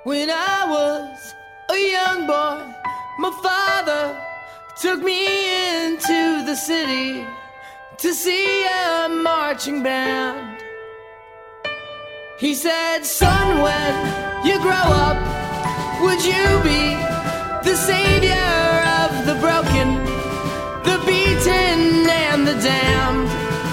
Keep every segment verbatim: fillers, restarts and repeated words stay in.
When I was a young boy, my father took me into the city to see a marching band. He said, son, when you grow up, would you be the savior of the broken, the beaten and the damned?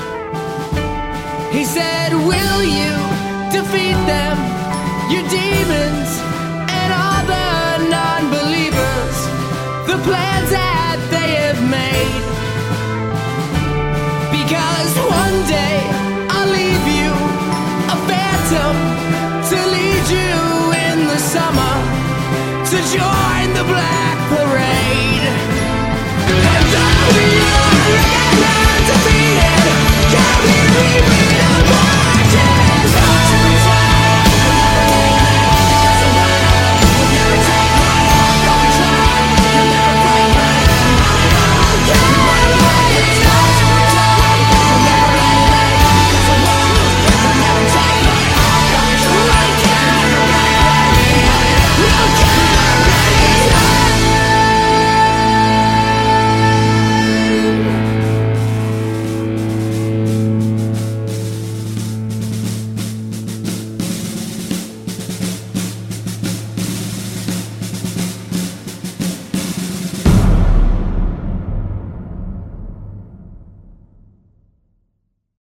He said, will you defeat them, your demons and all the non-believers, the plans that they have made? Because one day I'll leave you a phantom to lead you in the summer to join the Black Parade. And though you regret